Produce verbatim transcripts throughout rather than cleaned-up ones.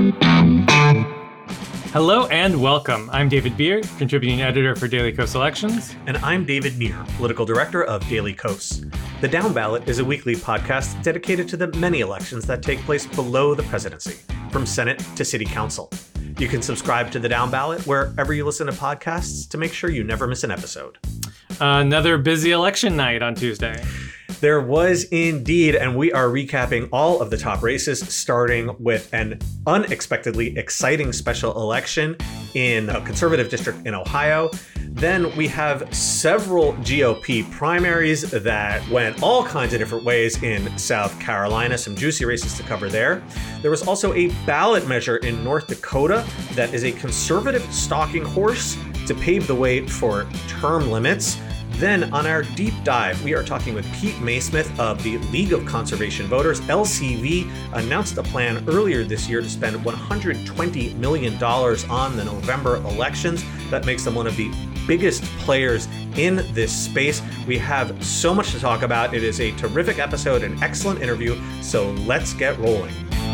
Hello and welcome. I'm David Beer, contributing editor for Daily Kos Elections. And I'm David Neer, political director of Daily Kos. The Down Ballot is a weekly podcast dedicated to the many elections that take place below the presidency, from Senate to City Council. You can subscribe to The Down Ballot wherever you listen to podcasts to make sure you never miss an episode. Another busy election night on Tuesday. There was indeed, and we are recapping all of the top races, starting with an unexpectedly exciting special election in a conservative district in Ohio. Then we have several G O P primaries that went all kinds of different ways in South Carolina, some juicy races to cover there. There was also a ballot measure in North Dakota that is a conservative stalking horse to pave the way for term limits. Then on our deep dive, we are talking with Pete Maysmith of the League of Conservation Voters. L C V announced a plan earlier this year to spend one hundred twenty million dollars on the November elections. That makes them one of the biggest players in this space. We have so much to talk about. It is a terrific episode, an excellent interview, so let's get rolling.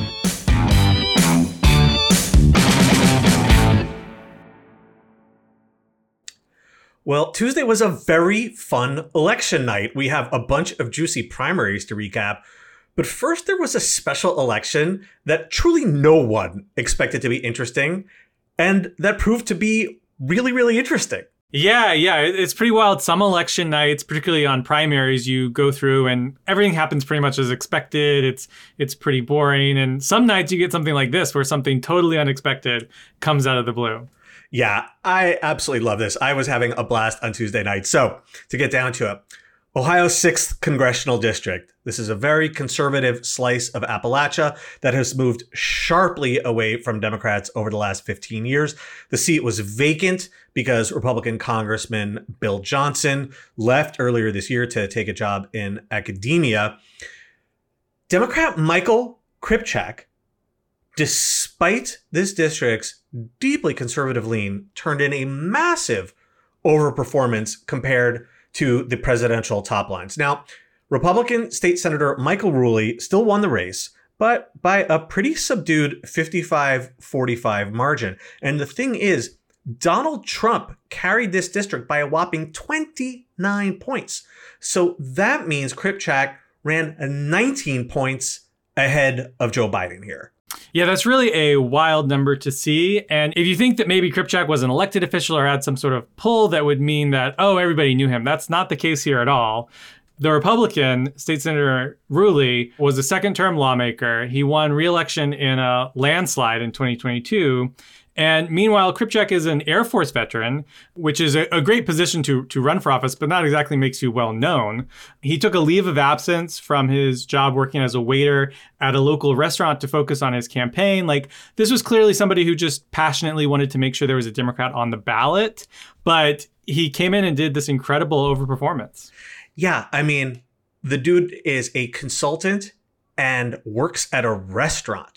Well, Tuesday was a very fun election night. We have a bunch of juicy primaries to recap. But first, there was a special election that truly no one expected to be interesting, and that proved to be really, really interesting. Yeah, yeah, it's pretty wild. Some election nights, particularly on primaries, you go through and everything happens pretty much as expected. It's it's pretty boring. And some nights you get something like this where something totally unexpected comes out of the blue. Yeah, I absolutely love this. I was having a blast on Tuesday night. So to get down to it, Ohio's sixth congressional district. This is a very conservative slice of Appalachia that has moved sharply away from Democrats over the last fifteen years. The seat was vacant because Republican Congressman Bill Johnson left earlier this year to take a job in academia. Democrat Michael Kripchak, despite this district's deeply conservative lean, turned in a massive overperformance compared to the presidential top lines. Now, Republican State Senator Michael Rulli still won the race, but by a pretty subdued fifty-five forty-five margin. And the thing is, Donald Trump carried this district by a whopping twenty-nine points. So that means Kripchak ran nineteen points ahead of Joe Biden here. Yeah, that's really a wild number to see. And if you think that maybe Kripchak was an elected official or had some sort of pull that would mean that, oh, everybody knew him, that's not the case here at all. The Republican, State Senator Rulli, was a second-term lawmaker. He won re-election in a landslide in twenty twenty-two. And meanwhile, Kripchak is an Air Force veteran, which is a, a great position to, to run for office, but not exactly makes you well known. He took a leave of absence from his job working as a waiter at a local restaurant to focus on his campaign. Like, this was clearly somebody who just passionately wanted to make sure there was a Democrat on the ballot, but he came in and did this incredible overperformance. Yeah, I mean, the dude is a consultant and works at a restaurant.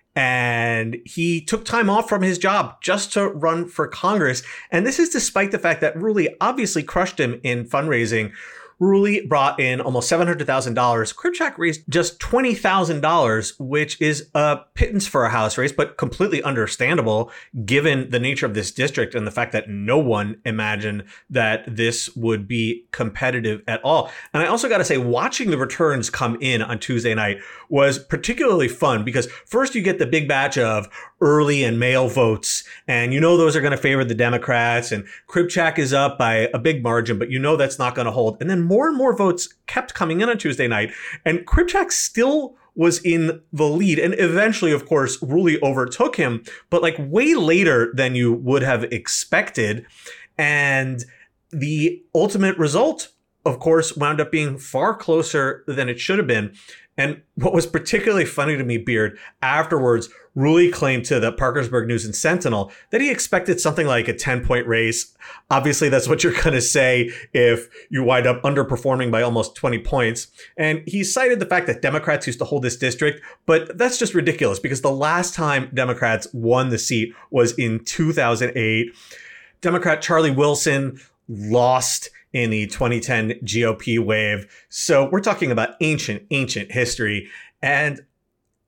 And he took time off from his job just to run for Congress. And this is despite the fact that Rulli obviously crushed him in fundraising. Rulli brought in almost seven hundred thousand dollars. Kripchak raised just twenty thousand dollars, which is a pittance for a House race, but completely understandable given the nature of this district and the fact that no one imagined that this would be competitive at all. And I also got to say, watching the returns come in on Tuesday night was particularly fun because first you get the big batch of early and mail votes, and you know those are going to favor the Democrats, and Kripchak is up by a big margin, but you know that's not going to hold. And then more and more votes kept coming in on Tuesday night, and Kripchak still was in the lead. And eventually, of course, Rulli overtook him, but like way later than you would have expected. And the ultimate result, of course, wound up being far closer than it should have been. And what was particularly funny to me, Beard, afterwards, Rulli claimed to the Parkersburg News and Sentinel that he expected something like a ten-point race. Obviously, that's what you're going to say if you wind up underperforming by almost twenty points. And he cited the fact that Democrats used to hold this district, but that's just ridiculous because the last time Democrats won the seat was in two thousand eight. Democrat Charlie Wilson lost in the twenty ten G O P wave. So we're talking about ancient, ancient history. And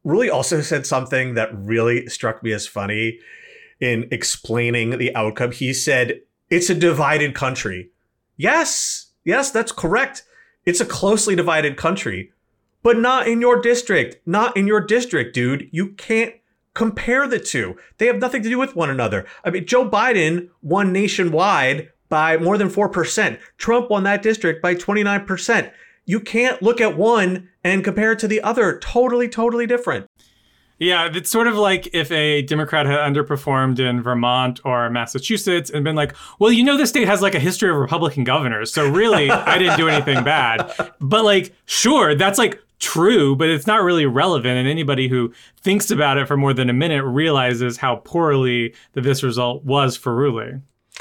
Rulli also said something that really struck me as funny in explaining the outcome. He said, it's a divided country. Yes, yes, that's correct. It's a closely divided country, but not in your district. Not in your district, dude. You can't compare the two. They have nothing to do with one another. I mean, Joe Biden won nationwide by more than four percent. Trump won that district by twenty-nine percent. You can't look at one and compare it to the other. Totally, totally different. Yeah, it's sort of like if a Democrat had underperformed in Vermont or Massachusetts and been like, well, you know, this state has like a history of Republican governors. So really, I didn't do anything bad. But like, sure, that's like true, but it's not really relevant. And anybody who thinks about it for more than a minute realizes how poorly that this result was for Rulli.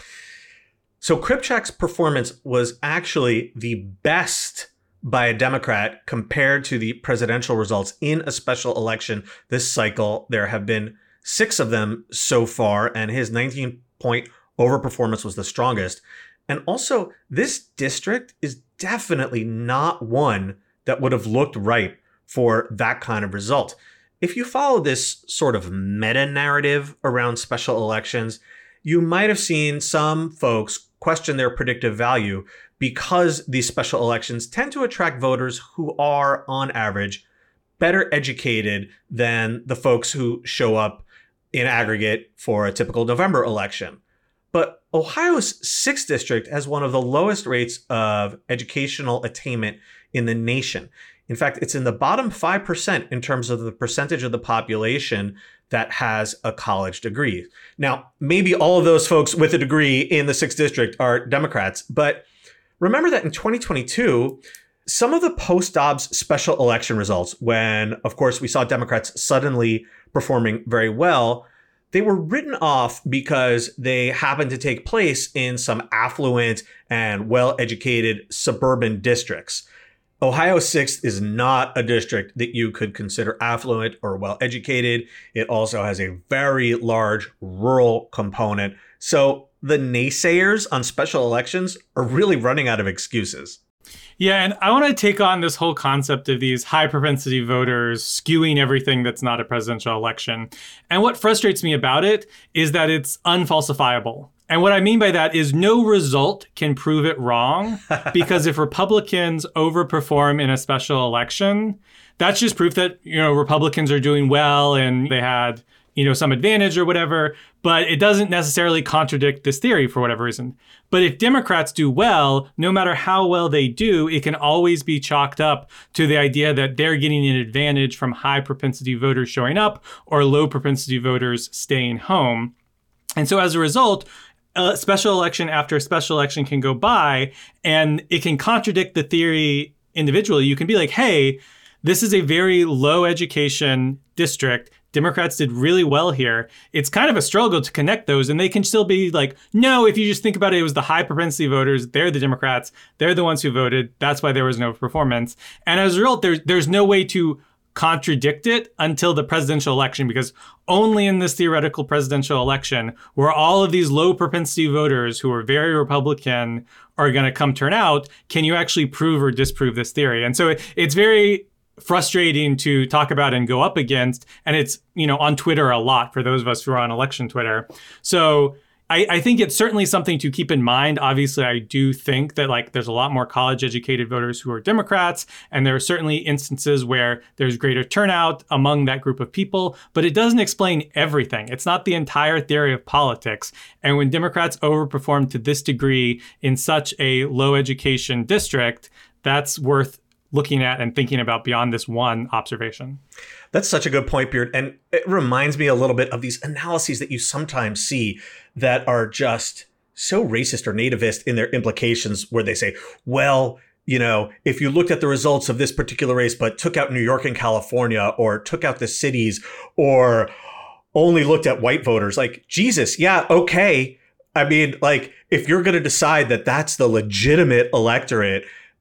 So Kripchak's performance was actually the best by a Democrat compared to the presidential results in a special election this cycle. There have been six of them so far, and his nineteen point overperformance was the strongest. And also, this district is definitely not one that would have looked ripe for that kind of result. If you follow this sort of meta-narrative around special elections, you might have seen some folks question their predictive value because these special elections tend to attract voters who are, on average, better educated than the folks who show up in aggregate for a typical November election. But Ohio's sixth district has one of the lowest rates of educational attainment in the nation. In fact, it's in the bottom five percent in terms of the percentage of the population that has a college degree. Now, maybe all of those folks with a degree in the sixth district are Democrats, but remember that in twenty twenty-two, some of the post-Dobbs special election results, when, of course, we saw Democrats suddenly performing very well, they were written off because they happened to take place in some affluent and well-educated suburban districts. Ohio sixth is not a district that you could consider affluent or well-educated. It also has a very large rural component. So the naysayers on special elections are really running out of excuses. Yeah, and I want to take on this whole concept of these high propensity voters skewing everything that's not a presidential election. And what frustrates me about it is that it's unfalsifiable. And what I mean by that is no result can prove it wrong, because if Republicans overperform in a special election, that's just proof that, you know, Republicans are doing well and they had, you know, some advantage or whatever, but it doesn't necessarily contradict this theory for whatever reason. But if Democrats do well, no matter how well they do, it can always be chalked up to the idea that they're getting an advantage from high propensity voters showing up or low propensity voters staying home. And so as a result, a special election after a special election can go by and it can contradict the theory individually. You can be like, hey, this is a very low education district. Democrats did really well here. It's kind of a struggle to connect those, and they can still be like, no, if you just think about it, it was the high propensity voters. They're the Democrats. They're the ones who voted. That's why there was no performance. And as a result, there's, there's no way to contradict it until the presidential election, because only in this theoretical presidential election where all of these low propensity voters who are very Republican are going to come turn out, can you actually prove or disprove this theory? And so it, it's very frustrating to talk about and go up against. And it's, you know, on Twitter a lot for those of us who are on election Twitter. So I, I think it's certainly something to keep in mind. Obviously, I do think that like there's a lot more college educated voters who are Democrats, and there are certainly instances where there's greater turnout among that group of people, but it doesn't explain everything. It's not the entire theory of politics. And when Democrats overperform to this degree in such a low education district, that's worth looking at and thinking about beyond this one observation. That's such a good point, Beard. And it reminds me a little bit of these analyses that you sometimes see that are just so racist or nativist in their implications, where they say, well, you know, if you looked at the results of this particular race, but took out New York and California, or took out the cities, or only looked at white voters, like, Jesus, yeah, okay. I mean, like, if you're going to decide that that's the legitimate electorate,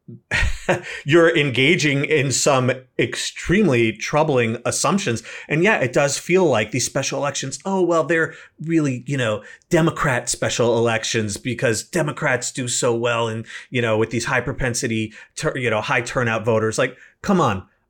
you're engaging in some extremely troubling assumptions. And yeah, it does feel like these special elections, oh, well, they're really, you know, Democrat special elections because Democrats do so well and, you know, with these high propensity, tur- you know, high turnout voters. Like, come on.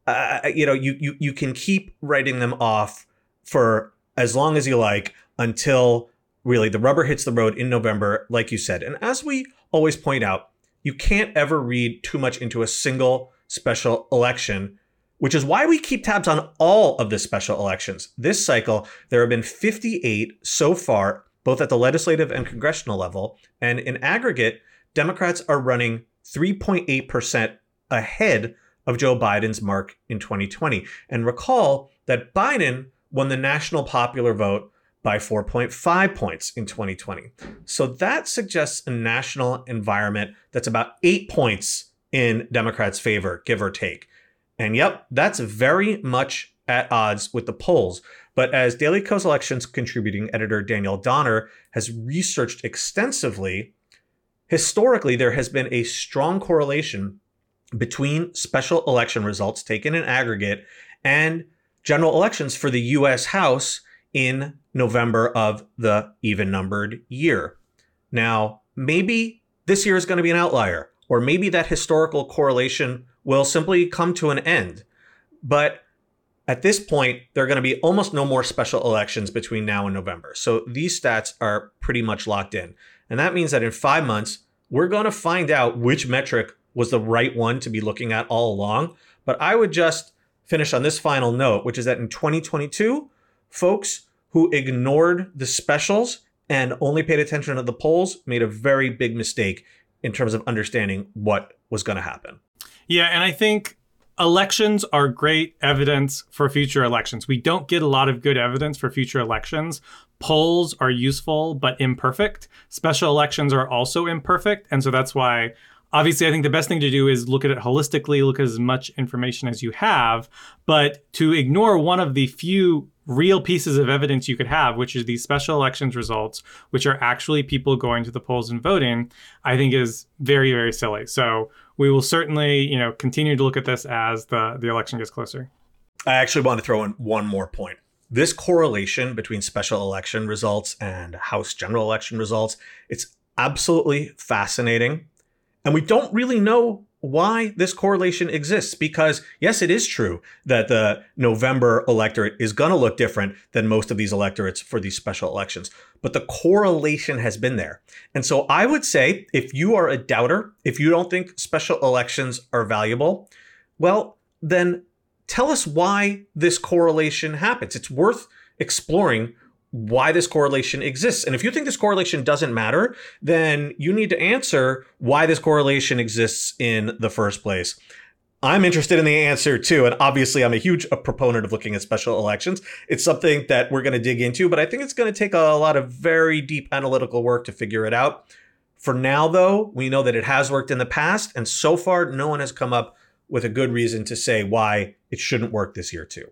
uh, you know, you, you, you can keep writing them off for as long as you like until really the rubber hits the road in November, like you said. And as we always point out, you can't ever read too much into a single special election, which is why we keep tabs on all of the special elections. This cycle, there have been fifty-eight so far, both at the legislative and congressional level. And in aggregate, Democrats are running three point eight percent ahead of Joe Biden's mark in twenty twenty. And recall that Biden won the national popular vote by four point five points in twenty twenty. So that suggests a national environment that's about eight points in Democrats' favor, give or take. And yep, that's very much at odds with the polls. But as Daily Kos Elections contributing editor Daniel Donner has researched extensively, historically, there has been a strong correlation between special election results taken in aggregate and general elections for the U S House in November of the even-numbered year. Now, maybe this year is going to be an outlier, or maybe that historical correlation will simply come to an end. But at this point, there are going to be almost no more special elections between now and November. So these stats are pretty much locked in. And that means that in five months, we're going to find out which metric was the right one to be looking at all along. But I would just finish on this final note, which is that in twenty twenty-two, folks who ignored the specials and only paid attention to the polls made a very big mistake in terms of understanding what was going to happen. Yeah, and I think elections are great evidence for future elections. We don't get a lot of good evidence for future elections. Polls are useful, but imperfect. Special elections are also imperfect. And so that's why, obviously, I think the best thing to do is look at it holistically, look at as much information as you have. But to ignore one of the few real pieces of evidence you could have, which is these special elections results, which are actually people going to the polls and voting, I think is very, very silly. So we will certainly, you know, continue to look at this as the, the election gets closer. I actually want to throw in one more point. This correlation between special election results and House general election results, it's absolutely fascinating. And we don't really know why this correlation exists, because yes, it is true that the November electorate is going to look different than most of these electorates for these special elections, but the correlation has been there. And so I would say, if you are a doubter, if you don't think special elections are valuable, well, then tell us why this correlation happens. It's worth exploring why this correlation exists. And if you think this correlation doesn't matter, then you need to answer why this correlation exists in the first place. I'm interested in the answer too. And obviously I'm a huge a proponent of looking at special elections. It's something that we're going to dig into, but I think it's going to take a lot of very deep analytical work to figure it out. For now, though, we know that it has worked in the past. And so far, no one has come up with a good reason to say why it shouldn't work this year too.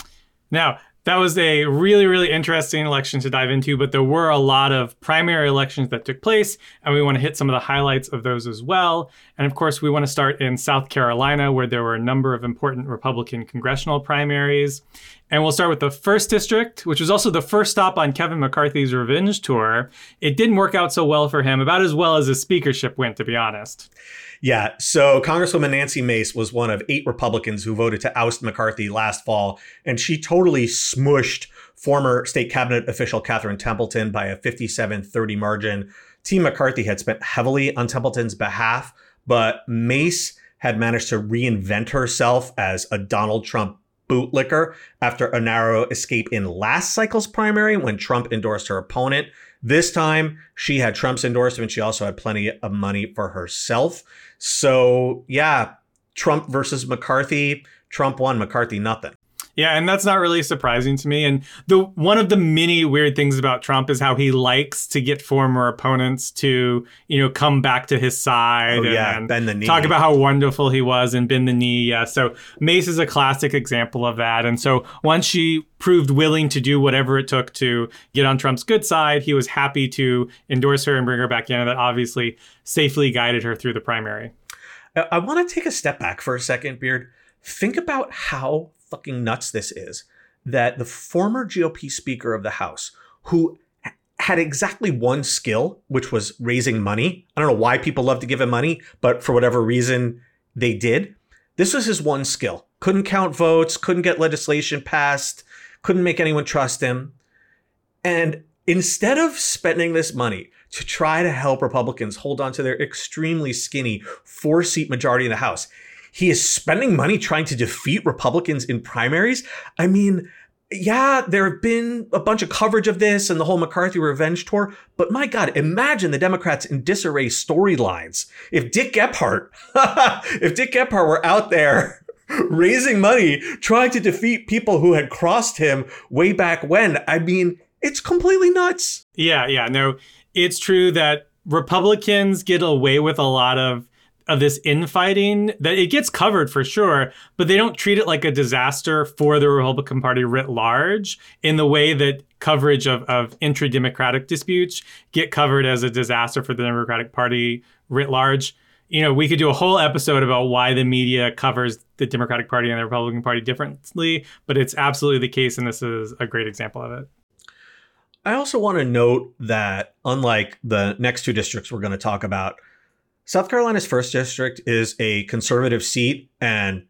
Now, that was a really, really interesting election to dive into, but there were a lot of primary elections that took place, and we want to hit some of the highlights of those as well. And of course, we want to start in South Carolina, where there were a number of important Republican congressional primaries. And we'll start with the first district, which was also the first stop on Kevin McCarthy's revenge tour. It didn't work out so well for him, about as well as his speakership went, to be honest. Yeah, so Congresswoman Nancy Mace was one of eight Republicans who voted to oust McCarthy last fall, and she totally smushed former state cabinet official Catherine Templeton by a fifty-seven thirty margin. Team McCarthy had spent heavily on Templeton's behalf, but Mace had managed to reinvent herself as a Donald Trump bootlicker after a narrow escape in last cycle's primary when Trump endorsed her opponent. This time, she had Trump's endorsement. She also had plenty of money for herself. So, yeah, Trump versus McCarthy. Trump won, McCarthy nothing. Yeah, and that's not really surprising to me. And the one of the many weird things about Trump is how he likes to get former opponents to, you know, come back to his side. Oh, yeah, and bend the knee. Talk about how wonderful he was and bend the knee. Yeah, so Mace is a classic example of that. And so once she proved willing to do whatever it took to get on Trump's good side, he was happy to endorse her and bring her back in. And that obviously safely guided her through the primary. I want to take a step back for a second, Beard. Think about how fucking nuts this is, that the former G O P Speaker of the House, who had exactly one skill, which was raising money. I don't know why people love to give him money, but for whatever reason they did. This was his one skill. couldn't count votes, couldn't get legislation passed, couldn't make anyone trust him. And instead of spending this money to try to help Republicans hold on to their extremely skinny four-seat majority in the House, he is spending money trying to defeat Republicans in primaries. I mean, yeah, there have been a bunch of coverage of this and the whole McCarthy revenge tour, but my God, imagine the Democrats in disarray storylines. If Dick Gephardt, if Dick Gephardt were out there raising money, trying to defeat people who had crossed him way back when, I mean, it's completely nuts. Yeah, yeah, no, it's true that Republicans get away with a lot of of this infighting, that it gets covered for sure, but they don't treat it like a disaster for the Republican Party writ large in the way that coverage of, of intra-democratic disputes get covered as a disaster for the Democratic Party writ large. You know, we could do a whole episode about why the media covers the Democratic Party and the Republican Party differently, but it's absolutely the case, and this is a great example of it. I also want to note that unlike the next two districts we're going to talk about, South Carolina's first district is a conservative seat, and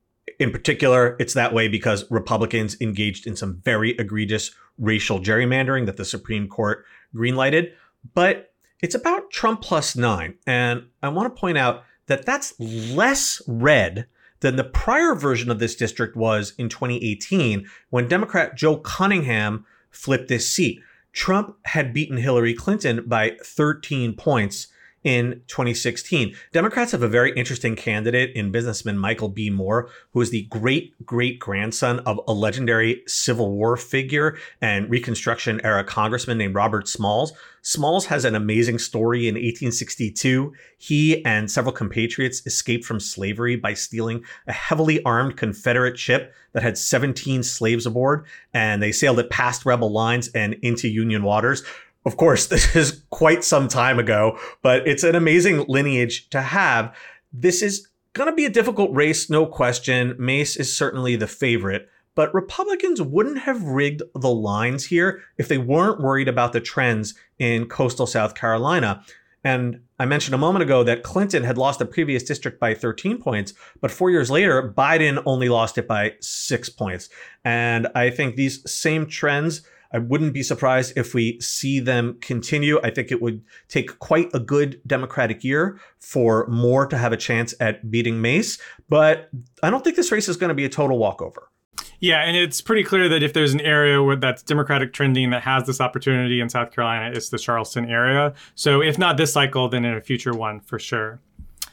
in particular, it's that way because Republicans engaged in some very egregious racial gerrymandering that the Supreme Court greenlighted. But it's about Trump plus nine, and I want to point out that that's less red than the prior version of this district was in twenty eighteen, when Democrat Joe Cunningham flipped this seat. Trump had beaten Hillary Clinton by thirteen points in twenty sixteen. Democrats have a very interesting candidate in businessman Michael B. Moore, who is the great-great-grandson of a legendary Civil War figure and Reconstruction-era congressman named Robert Smalls. Smalls has an amazing story. In eighteen sixty-two, he and several compatriots escaped from slavery by stealing a heavily armed Confederate ship that had seventeen slaves aboard, and they sailed it past rebel lines and into Union waters. Of course, this is quite some time ago, but it's an amazing lineage to have. This is going to be a difficult race, no question. Mace is certainly the favorite, but Republicans wouldn't have rigged the lines here if they weren't worried about the trends in coastal South Carolina. And I mentioned a moment ago that Clinton had lost the previous district by thirteen points, but four years later, Biden only lost it by six points. And I think these same trends, I wouldn't be surprised if we see them continue. I think it would take quite a good Democratic year for Moore to have a chance at beating Mace, but I don't think this race is going to be a total walkover. Yeah, and it's pretty clear that if there's an area where that's Democratic trending that has this opportunity in South Carolina, it's the Charleston area. So if not this cycle, then in a future one for sure.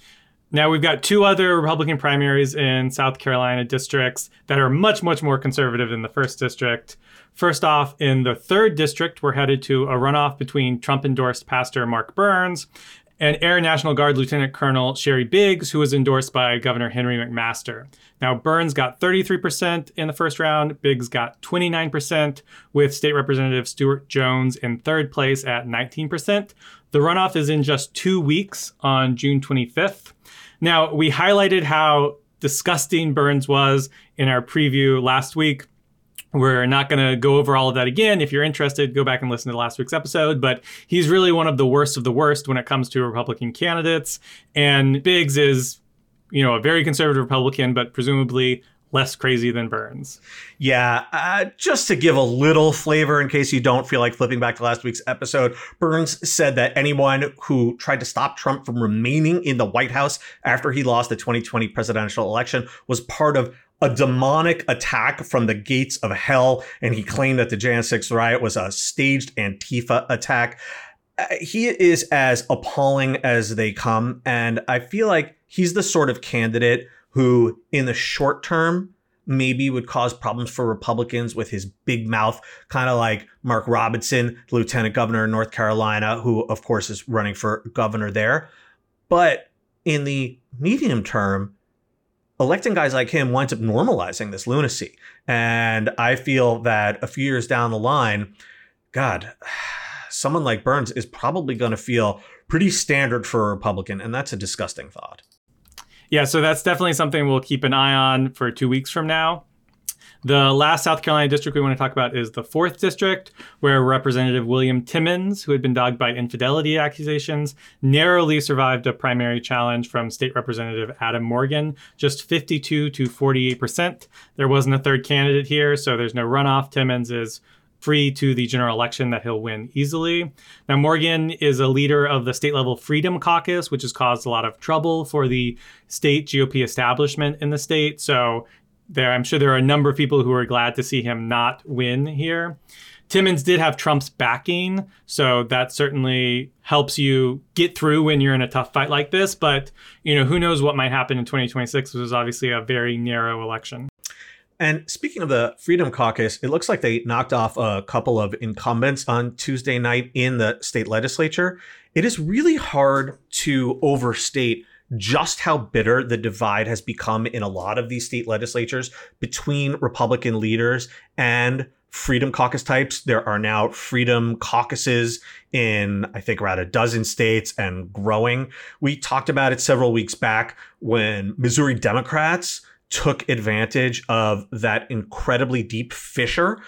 Now, we've got two other Republican primaries in South Carolina districts that are much, much more conservative than the first district. First off, in the third district, we're headed to a runoff between Trump-endorsed Pastor Mark Burns and Air National Guard Lieutenant Colonel Sherry Biggs, who was endorsed by Governor Henry McMaster. Now, Burns got thirty-three percent in the first round. Biggs got twenty-nine percent, with State Representative Stuart Jones in third place at nineteen percent. The runoff is in just two weeks on June twenty-fifth. Now, we highlighted how disgusting Burns was in our preview last week. We're not going to go over all of that again. If you're interested, go back and listen to last week's episode. But he's really one of the worst of the worst when it comes to Republican candidates. And Biggs is, you know, a very conservative Republican, but presumably less crazy than Burns. Yeah, uh, just to give a little flavor in case you don't feel like flipping back to last week's episode, Burns said that anyone who tried to stop Trump from remaining in the White House after he lost the twenty twenty presidential election was part of a demonic attack from the gates of hell. And he claimed that the January sixth riot was a staged Antifa attack. Uh, he is as appalling as they come. And I feel like he's the sort of candidate who in the short term maybe would cause problems for Republicans with his big mouth, kind of like Mark Robinson, Lieutenant Governor in North Carolina, who of course is running for governor there. But in the medium term, electing guys like him winds up normalizing this lunacy. And I feel that a few years down the line, God, someone like Burns is probably going to feel pretty standard for a Republican. And that's a disgusting thought. Yeah, so that's definitely something we'll keep an eye on for two weeks from now. The last South Carolina district we want to talk about is the fourth district, where Representative William Timmons, who had been dogged by infidelity accusations, narrowly survived a primary challenge from State Representative Adam Morgan, just fifty-two to forty-eight percent. There wasn't a third candidate here, so there's no runoff. Timmons is free to the general election that he'll win easily. Now, Morgan is a leader of the state-level Freedom Caucus, which has caused a lot of trouble for the state G O P establishment in the state. So there, I'm sure there are a number of people who are glad to see him not win here. Timmons did have Trump's backing, so that certainly helps you get through when you're in a tough fight like this. But, you know, who knows what might happen in twenty twenty-six. This was obviously a very narrow election. And speaking of the Freedom Caucus, it looks like they knocked off a couple of incumbents on Tuesday night in the state legislature. It is really hard to overstate just how bitter the divide has become in a lot of these state legislatures between Republican leaders and Freedom Caucus types. There are now Freedom Caucuses in, I think, around a dozen states and growing. We talked about it several weeks back when Missouri Democrats took advantage of that incredibly deep fissure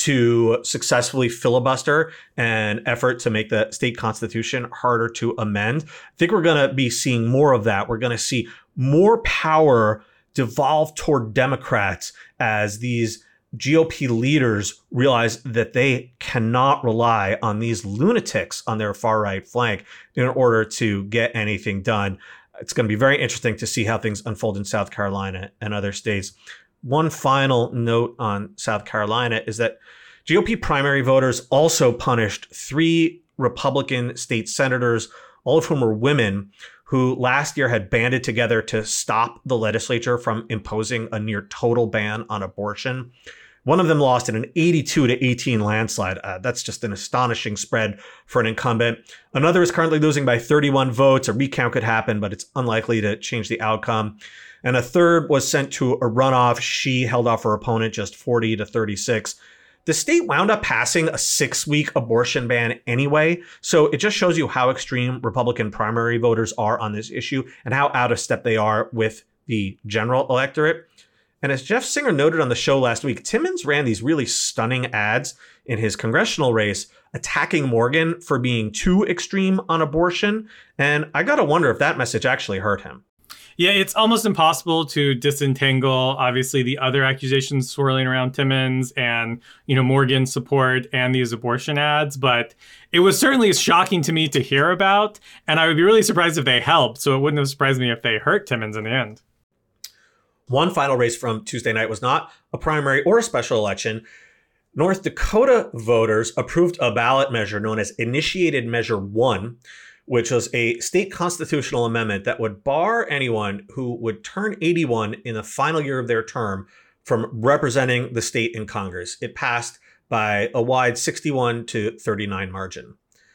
to successfully filibuster an effort to make the state constitution harder to amend. I think we're going to be seeing more of that. We're going to see more power devolve toward Democrats as these G O P leaders realize that they cannot rely on these lunatics on their far right flank in order to get anything done. It's going to be very interesting to see how things unfold in South Carolina and other states. One final note on South Carolina is that G O P primary voters also punished three Republican state senators, all of whom were women, who last year had banded together to stop the legislature from imposing a near total ban on abortion. One of them lost in an eighty-two to eighteen landslide. Uh, that's just an astonishing spread for an incumbent. Another is currently losing by thirty-one votes. A recount could happen, but it's unlikely to change the outcome. And a third was sent to a runoff. She held off her opponent just forty to thirty-six. The state wound up passing a six-week abortion ban anyway, so it just shows you how extreme Republican primary voters are on this issue and how out of step they are with the general electorate. And as Jeff Singer noted on the show last week, Timmons ran these really stunning ads in his congressional race attacking Morgan for being too extreme on abortion. And I got to wonder if that message actually hurt him. Yeah, it's almost impossible to disentangle, obviously, the other accusations swirling around Timmons and, you know, Morgan's support and these abortion ads. But it was certainly shocking to me to hear about. And I would be really surprised if they helped. So it wouldn't have surprised me if they hurt Timmons in the end. One final race from Tuesday night was not a primary or a special election. North Dakota voters approved a ballot measure known as Initiated Measure one, which was a state constitutional amendment that would bar anyone who would turn eighty-one in the final year of their term from representing the state in Congress. It passed by a wide sixty-one to thirty-nine margin.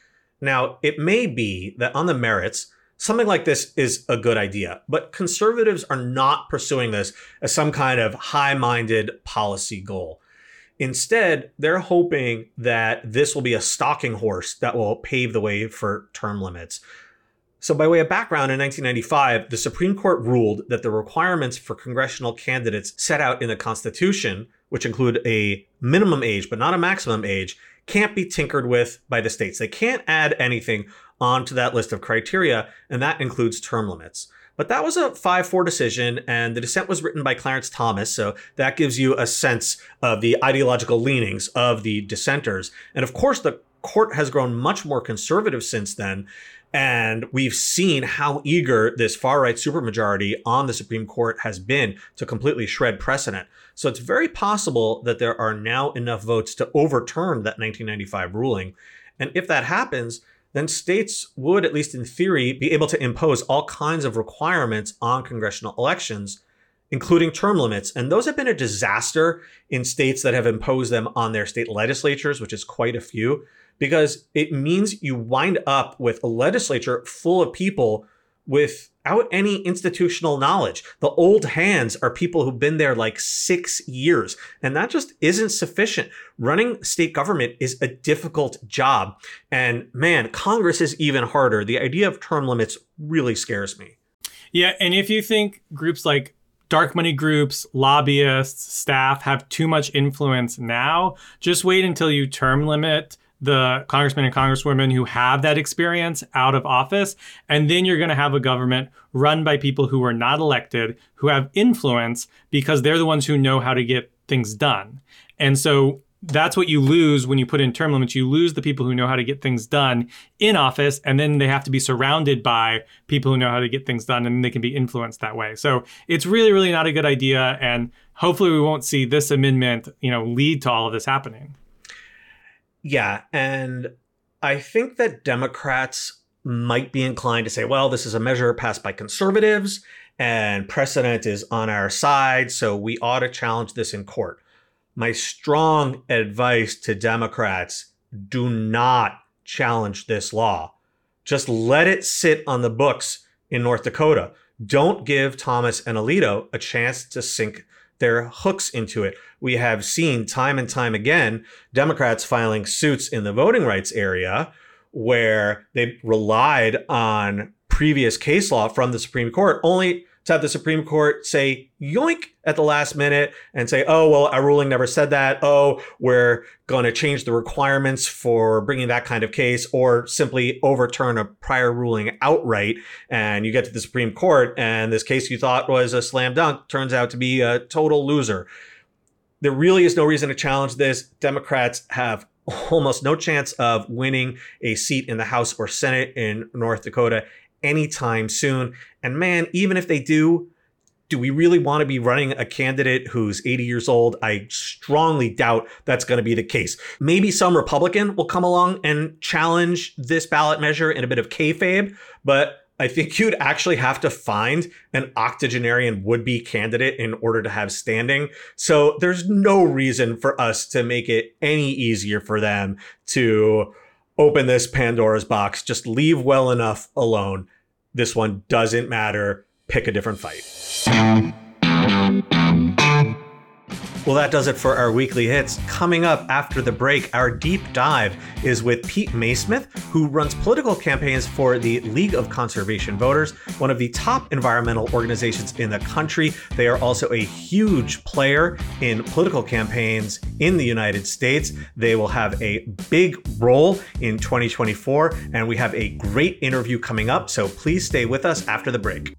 Now, it may be that on the merits, something like this is a good idea, but conservatives are not pursuing this as some kind of high-minded policy goal. Instead, they're hoping that this will be a stalking horse that will pave the way for term limits. So by way of background, in nineteen ninety-five, the Supreme Court ruled that the requirements for congressional candidates set out in the Constitution, which include a minimum age but not a maximum age, can't be tinkered with by the states. They can't add anything onto that list of criteria, and that includes term limits. But that was a five four decision, and the dissent was written by Clarence Thomas, so that gives you a sense of the ideological leanings of the dissenters. And of course, the court has grown much more conservative since then, and we've seen how eager this far-right supermajority on the Supreme Court has been to completely shred precedent. So it's very possible that there are now enough votes to overturn that nineteen ninety-five ruling. And if that happens, then states would, at least in theory, be able to impose all kinds of requirements on congressional elections, including term limits. And those have been a disaster in states that have imposed them on their state legislatures, which is quite a few, because it means you wind up with a legislature full of people without any institutional knowledge. The old hands are people who've been there like six years, and that just isn't sufficient. Running state government is a difficult job. And man, Congress is even harder. The idea of term limits really scares me. Yeah, and if you think groups like dark money groups, lobbyists, staff have too much influence now. Just wait until you term limit the congressmen and congresswomen who have that experience out of office. And then you're going to have a government run by people who are not elected, who have influence because they're the ones who know how to get things done. And so that's what you lose when you put in term limits. You lose the people who know how to get things done in office, and then they have to be surrounded by people who know how to get things done, and they can be influenced that way. So it's really, really not a good idea. And hopefully we won't see this amendment, you know, lead to all of this happening. Yeah, and I think that Democrats might be inclined to say, well, this is a measure passed by conservatives and precedent is on our side, so we ought to challenge this in court. My strong advice to Democrats, do not challenge this law. Just let it sit on the books in North Dakota. Don't give Thomas and Alito a chance to sink their hooks into it. We have seen time and time again, Democrats filing suits in the voting rights area where they relied on previous case law from the Supreme Court, only to have the Supreme Court say yoink at the last minute and say, oh, well, our ruling never said that. Oh, we're going to change the requirements for bringing that kind of case, or simply overturn a prior ruling outright. And you get to the Supreme Court and this case you thought was a slam dunk turns out to be a total loser. There really is no reason to challenge this. Democrats have almost no chance of winning a seat in the House or Senate in North Dakota anytime soon. And man, even if they do, do we really want to be running a candidate who's eighty years old? I strongly doubt that's going to be the case. Maybe some Republican will come along and challenge this ballot measure in a bit of kayfabe, but I think you'd actually have to find an octogenarian would-be candidate in order to have standing. So there's no reason for us to make it any easier for them to open this Pandora's box. Just leave well enough alone. This one doesn't matter. Pick a different fight. Well, that does it for our weekly hits. Coming up after the break, our deep dive is with Pete Maesmith, who runs political campaigns for the League of Conservation Voters, one of the top environmental organizations in the country. They are also a huge player in political campaigns in the United States. They will have a big role in twenty twenty-four, and we have a great interview coming up, so please stay with us after the break.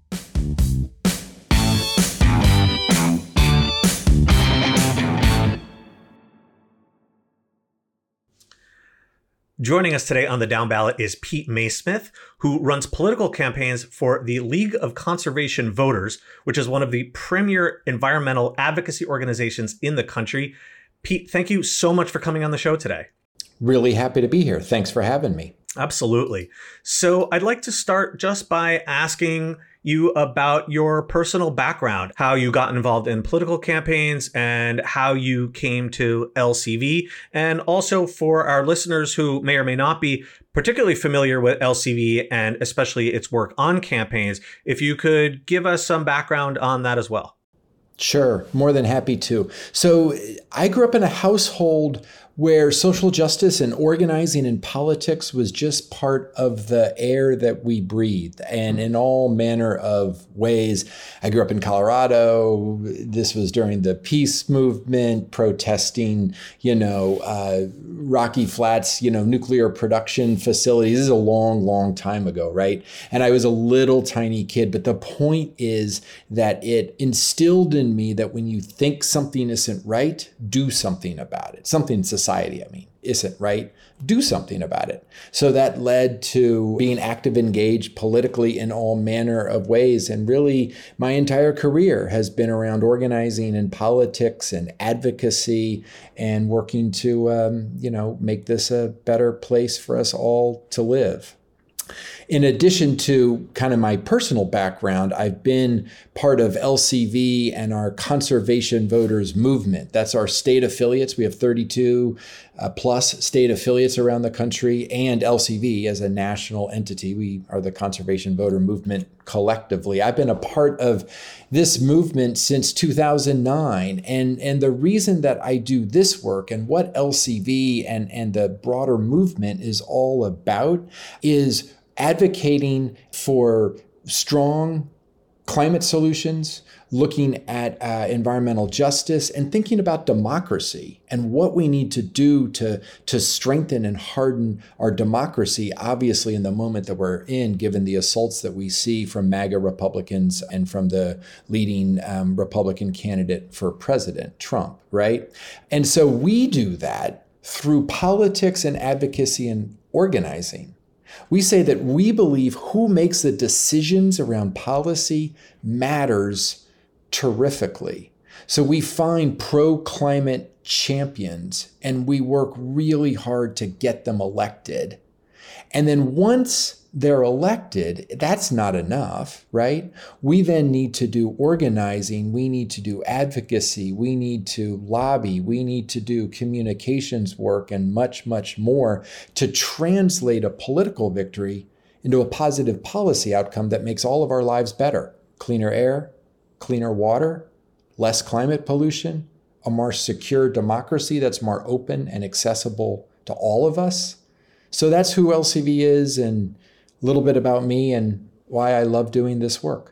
Joining us today on the Down Ballot is Pete Maesmith, who runs political campaigns for the League of Conservation Voters, which is one of the premier environmental advocacy organizations in the country. Pete, thank you so much for coming on the show today. Really happy to be here. Thanks for having me. Absolutely. So I'd like to start just by asking you about your personal background, how you got involved in political campaigns and how you came to L C V. And also for our listeners who may or may not be particularly familiar with L C V and especially its work on campaigns, if you could give us some background on that as well. Sure, more than happy to. So I grew up in a household where social justice and organizing in politics was just part of the air that we breathed, and in all manner of ways. I grew up in Colorado. This was during the peace movement, protesting, you know, uh, Rocky Flats, you know, nuclear production facilities. This is a long, long time ago, right? And I was a little tiny kid, but the point is that it instilled in me that when you think something isn't right, do something about it. Something society, I mean, isn't right, do something about it. So that led to being active, engaged politically in all manner of ways. And really, my entire career has been around organizing in politics and advocacy and working to, um, you know, make this a better place for us all to live. In addition to kind of my personal background, I've been part of L C V and our Conservation Voters movement. That's our state affiliates. We have thirty-two uh, plus state affiliates around the country, and L C V as a national entity. We are the Conservation Voter Movement collectively. I've been a part of this movement since two thousand nine. And, and the reason that I do this work and what L C V and, and the broader movement is all about is advocating for strong, climate solutions, looking at uh, environmental justice, and thinking about democracy and what we need to do to, to strengthen and harden our democracy, obviously in the moment that we're in, given the assaults that we see from MAGA Republicans and from the leading um, Republican candidate for president, Trump, right? And so we do that through politics and advocacy and organizing. We say that we believe who makes the decisions around policy matters terrifically. So we find pro-climate champions and we work really hard to get them elected. And then once they're elected, that's not enough, right? We then need to do organizing, we need to do advocacy, we need to lobby, we need to do communications work and much, much more to translate a political victory into a positive policy outcome that makes all of our lives better. Cleaner air, cleaner water, less climate pollution, a more secure democracy that's more open and accessible to all of us. So that's who L C V is, and a little bit about me and why I love doing this work.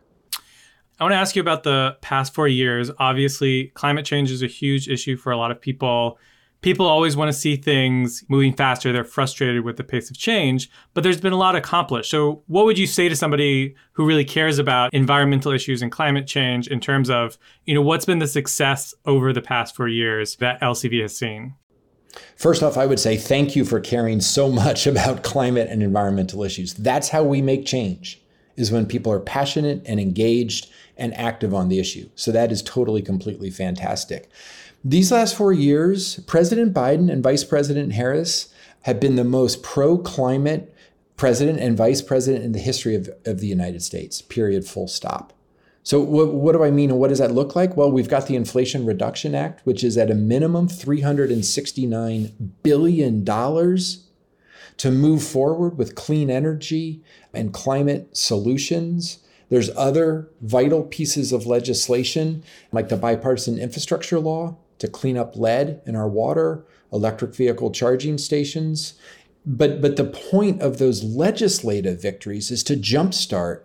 I want to ask you about the past four years. Obviously, climate change is a huge issue for a lot of people. People always want to see things moving faster. They're frustrated with the pace of change, but there's been a lot accomplished. So what would you say to somebody who really cares about environmental issues and climate change in terms of, you know, what's been the success over the past four years that L C V has seen? First off, I would say thank you for caring so much about climate and environmental issues. That's how we make change, is when people are passionate and engaged and active on the issue. So that is totally, completely fantastic. These last four years, President Biden and Vice President Harris have been the most pro-climate president and vice president in the history of, of the United States, period, full stop. So what, what do I mean and what does that look like? Well, we've got the Inflation Reduction Act, which is at a minimum three hundred sixty-nine billion dollars to move forward with clean energy and climate solutions. There's other vital pieces of legislation, like the bipartisan infrastructure law to clean up lead in our water, electric vehicle charging stations. But, but the point of those legislative victories is to jumpstart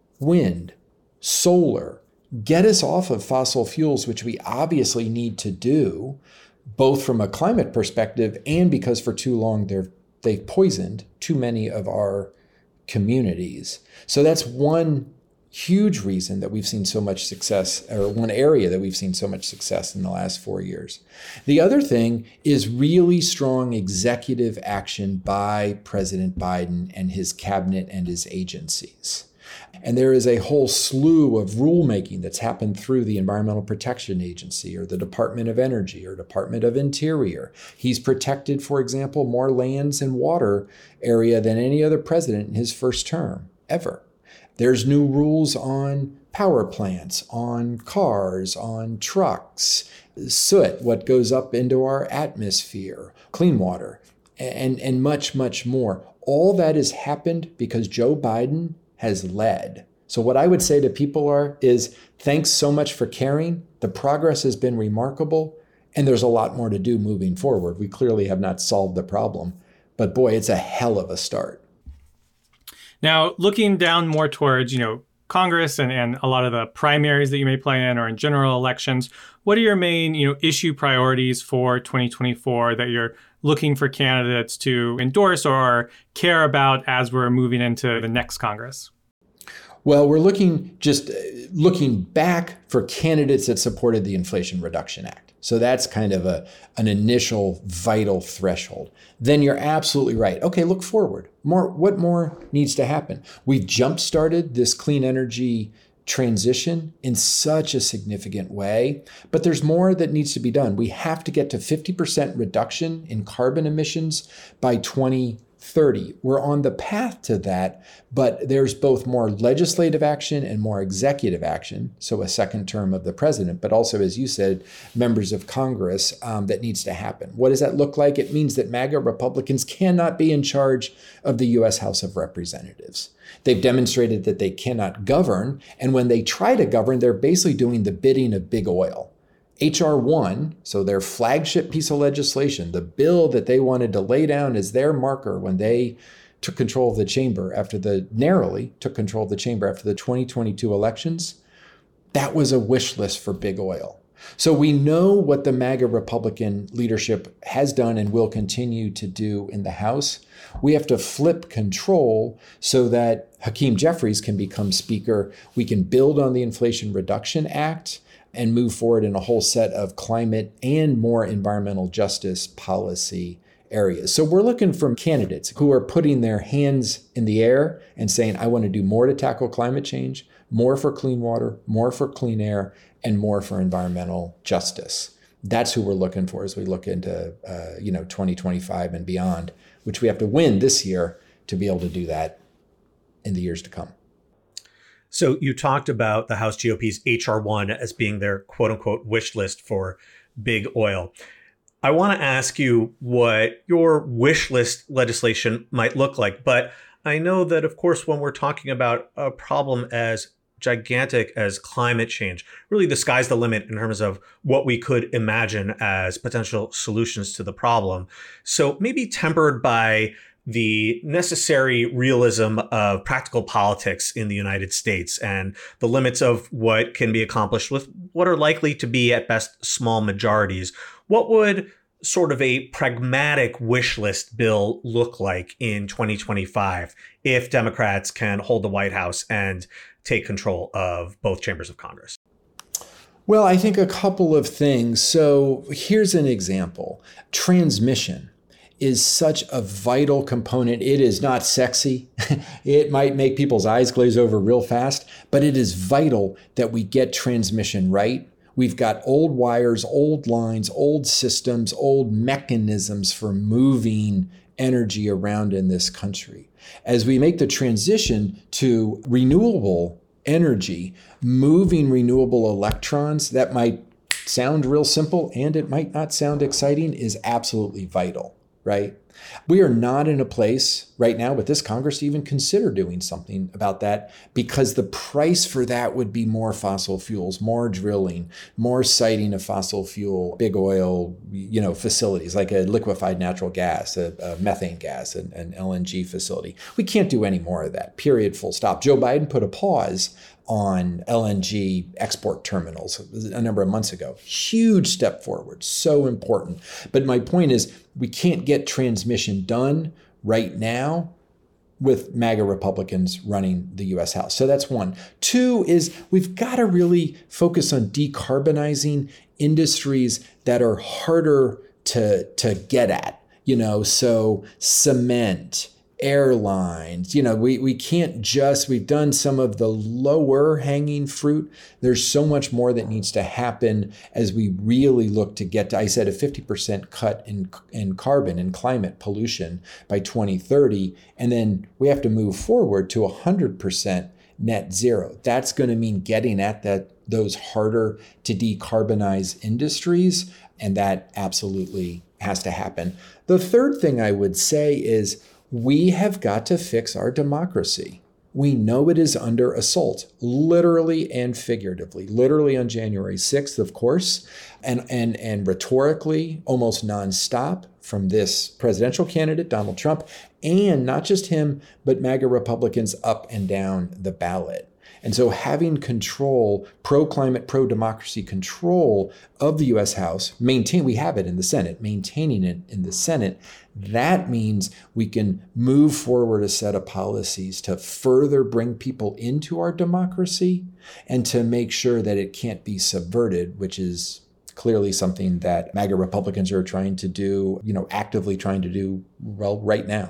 wind, solar, get us off of fossil fuels, which we obviously need to do, both from a climate perspective and because for too long they're, they've poisoned too many of our communities. So that's one huge reason that we've seen so much success, or one area that we've seen so much success in the last four years. The other thing is really strong executive action by President Biden and his cabinet and his agencies. And there is a whole slew of rulemaking that's happened through the Environmental Protection Agency or the Department of Energy or Department of Interior. He's protected, for example, more lands and water area than any other president in his first term, ever. There's new rules on power plants, on cars, on trucks, soot, what goes up into our atmosphere, clean water, and, and much, much more. All that has happened because Joe Biden has led. So what I would say to people are is thanks so much for caring. The progress has been remarkable, and there's a lot more to do moving forward. We clearly have not solved the problem, but boy, it's a hell of a start. Now, looking down more towards, you know, Congress and, and a lot of the primaries that you may play in or in general elections, what are your main, you know, issue priorities for twenty twenty-four that you're looking for candidates to endorse or care about as we're moving into the next Congress? Well, we're looking just looking back for candidates that supported the Inflation Reduction Act. So that's kind of a, an initial vital threshold. Then you're absolutely right. Okay, look forward. More, what more needs to happen? We've jump-started this clean energy transition in such a significant way, but there's more that needs to be done. We have to get to fifty percent reduction in carbon emissions by twenty thirty. We're on the path to that, but there's both more legislative action and more executive action, so a second term of the president, but also, as you said, members of Congress, um, that needs to happen. What does that look like? It means that MAGA Republicans cannot be in charge of the U S House of Representatives. They've demonstrated that they cannot govern, and when they try to govern, they're basically doing the bidding of big oil. H R one, so their flagship piece of legislation, the bill that they wanted to lay down as their marker when they took control of the chamber after the, narrowly took control of the chamber after the twenty twenty-two elections, that was a wish list for big oil. So we know what the MAGA Republican leadership has done and will continue to do in the House. We have to flip control so that Hakeem Jeffries can become Speaker. We can build on the Inflation Reduction Act and move forward in a whole set of climate and more environmental justice policy areas. So we're looking for candidates who are putting their hands in the air and saying, I want to do more to tackle climate change, more for clean water, more for clean air, and more for environmental justice. That's who we're looking for as we look into uh, you know, twenty twenty-five and beyond, which we have to win this year to be able to do that in the years to come. So you talked about the House G O P's H R one as being their quote unquote wish list for big oil. I want to ask you what your wish list legislation might look like. But I know that, of course, when we're talking about a problem as gigantic as climate change, really the sky's the limit in terms of what we could imagine as potential solutions to the problem. So maybe tempered by the necessary realism of practical politics in the United States and the limits of what can be accomplished with what are likely to be at best small majorities. What would sort of a pragmatic wish list bill look like in twenty twenty-five if Democrats can hold the White House and take control of both chambers of Congress? Well, I think a couple of things. So here's an example. Transmission is such a vital component. It is not sexy. It might make people's eyes glaze over real fast, but it is vital that we get transmission right. We've got old wires, old lines, old systems, old mechanisms for moving energy around in this country. As we make the transition to renewable energy, moving renewable electrons, that might sound real simple and it might not sound exciting, is absolutely vital, right? We are not in a place right now with this Congress to even consider doing something about that because the price for that would be more fossil fuels, more drilling, more siting of fossil fuel, big oil, you know, facilities like a liquefied natural gas, a, a methane gas, an, an L N G facility. We can't do any more of that, period, full stop. Joe Biden put a pause on L N G export terminals a number of months ago. Huge step forward, so important. But my point is, we can't get transmission done right now with MAGA Republicans running the U S House. So that's one. Two is we've got to really focus on decarbonizing industries that are harder to, to get at, you know, so cement, airlines, you know, we, we can't just, we've done some of the lower hanging fruit. There's so much more that needs to happen as we really look to get to, I said, a fifty percent cut in, in carbon and climate pollution by twenty thirty. And then we have to move forward to one hundred percent net zero. That's going to mean getting at that, those harder to decarbonize industries. And that absolutely has to happen. The third thing I would say is, we have got to fix our democracy. We know it is under assault, literally and figuratively. Literally on January sixth, of course, and, and, and rhetorically, almost nonstop from this presidential candidate, Donald Trump, and not just him, but MAGA Republicans up and down the ballot. And so having control, pro-climate, pro-democracy control of the U S House, maintain, we have it in the Senate, maintaining it in the Senate, that means we can move forward a set of policies to further bring people into our democracy and to make sure that it can't be subverted, which is clearly something that MAGA Republicans are trying to do, you know, actively trying to do well right now.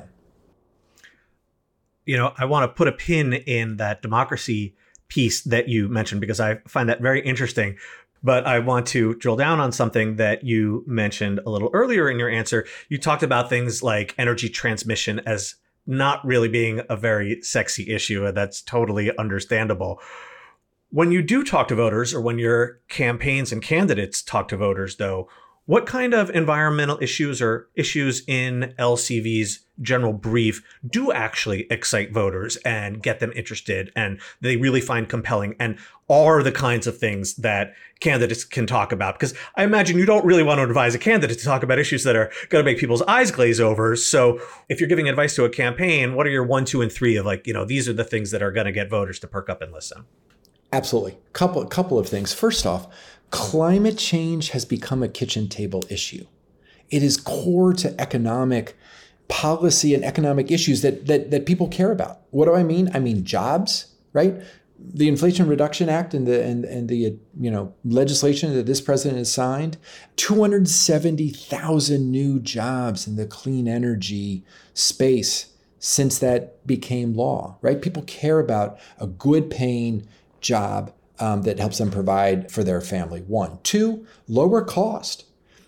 You know, I want to put a pin in that democracy piece that you mentioned because I find that very interesting. But I want to drill down on something that you mentioned a little earlier in your answer. You talked about things like energy transmission as not really being a very sexy issue, and that's totally understandable. When you do talk to voters, or when your campaigns and candidates talk to voters, though, What kind of environmental issues or issues in L C V's general brief do actually excite voters and get them interested and they really find compelling and are the kinds of things that candidates can talk about? Because I imagine you don't really want to advise a candidate to talk about issues that are going to make people's eyes glaze over. So if you're giving advice to a campaign, what are your one, two, and three of like, you know, these are the things that are going to get voters to perk up and listen? Absolutely. Couple, couple of things. First off, climate change has become a kitchen table issue. It is core to economic policy and economic issues that, that, that people care about. What do I mean? I mean jobs, right? The Inflation Reduction Act and the and, and the you know legislation that this president has signed, two hundred seventy thousand new jobs in the clean energy space since that became law, right? People care about a good paying job um, that helps them provide for their family. One. Two, lower cost.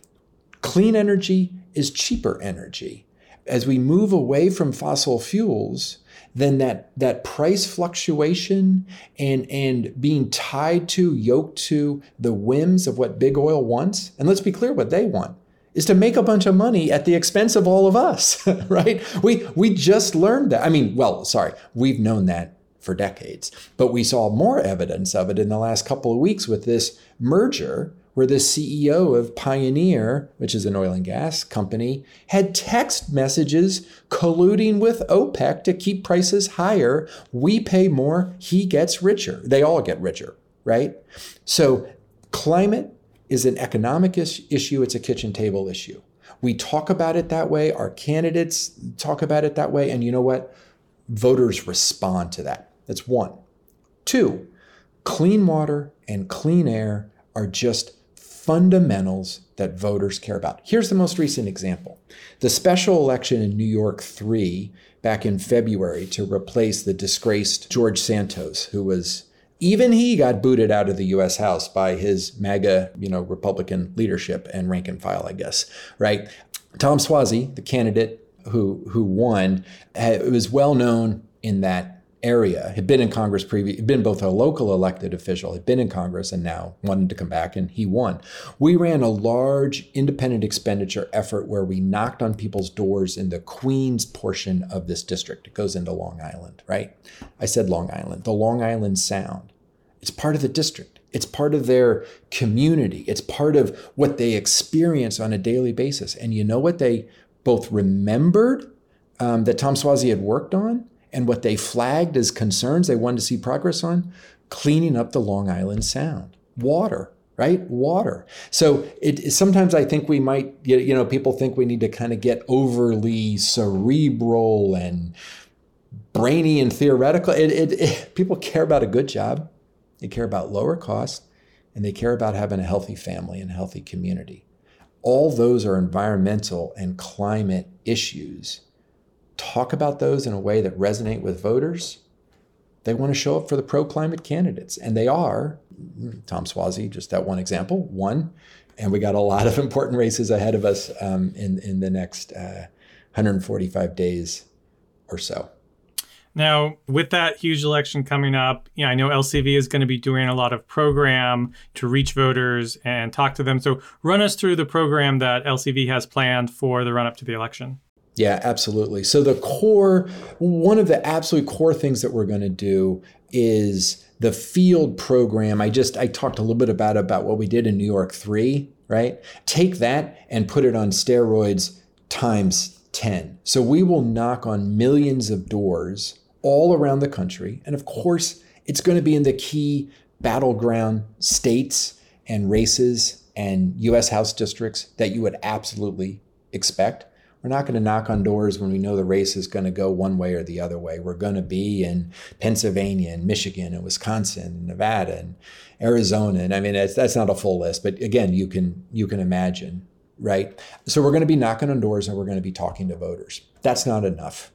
Clean energy is cheaper energy. As we move away from fossil fuels, then that, that price fluctuation and, and being tied to, yoked to the whims of what big oil wants, and let's be clear what they want, is to make a bunch of money at the expense of all of us, right? We, we just learned that. I mean, well, sorry, we've known that for decades, but we saw more evidence of it in the last couple of weeks with this merger where the C E O of Pioneer, which is an oil and gas company, had text messages colluding with OPEC to keep prices higher. We pay more, he gets richer. They all get richer, right? So climate is an economic is- issue. It's a kitchen table issue. We talk about it that way. Our candidates talk about it that way. And you know what? Voters respond to that. That's one. Two, clean water and clean air are just fundamentals that voters care about. Here's the most recent example. The special election in New York three back in February to replace the disgraced George Santos, who was, even he got booted out of the U S House by his MAGA, you know, Republican leadership and rank and file, I guess, right? Tom Suozzi, the candidate who who won, had, was well known in that area, had been in Congress previous, had been both a local elected official, had been in Congress and now wanted to come back, and he won. We ran a large independent expenditure effort where we knocked on people's doors in the Queens portion of this district. It goes into Long Island, right? I said Long Island, the Long Island Sound. It's part of the district. It's part of their community. It's part of what they experience on a daily basis. And you know what they both remembered um, that Tom Suozzi had worked on, and what they flagged as concerns they wanted to see progress on? Cleaning up the Long Island Sound. Water, right? Water. So it sometimes I think we might, you know, people think we need to kind of get overly cerebral and brainy and theoretical. It, it, it, people care about a good job. They care about lower cost, and they care about having a healthy family and a healthy community. All those are environmental and climate issues. Talk about those in a way that resonate with voters. They want to show up for the pro-climate candidates, and they are. Tom Suozzi, just that one example, one, and we got a lot of important races ahead of us um, in, in the next uh, one hundred forty-five days or so. Now, with that huge election coming up, you know, I know L C V is going to be doing a lot of program to reach voters and talk to them. So run us through the program that L C V has planned for the run-up to the election. Yeah, absolutely. So the core, one of the absolute core things that we're going to do is the field program. I just, I talked a little bit about, about what we did in New York three, right? Take that and put it on steroids times ten. So we will knock on millions of doors all around the country. And of course, it's going to be in the key battleground states and races and U S House districts that you would absolutely expect. We're not going to knock on doors when we know the race is going to go one way or the other way. We're going to be in Pennsylvania and Michigan and Wisconsin and Nevada and Arizona. And I mean, that's, that's not a full list, but again, you can you can imagine, right? So we're going to be knocking on doors and we're going to be talking to voters. That's not enough.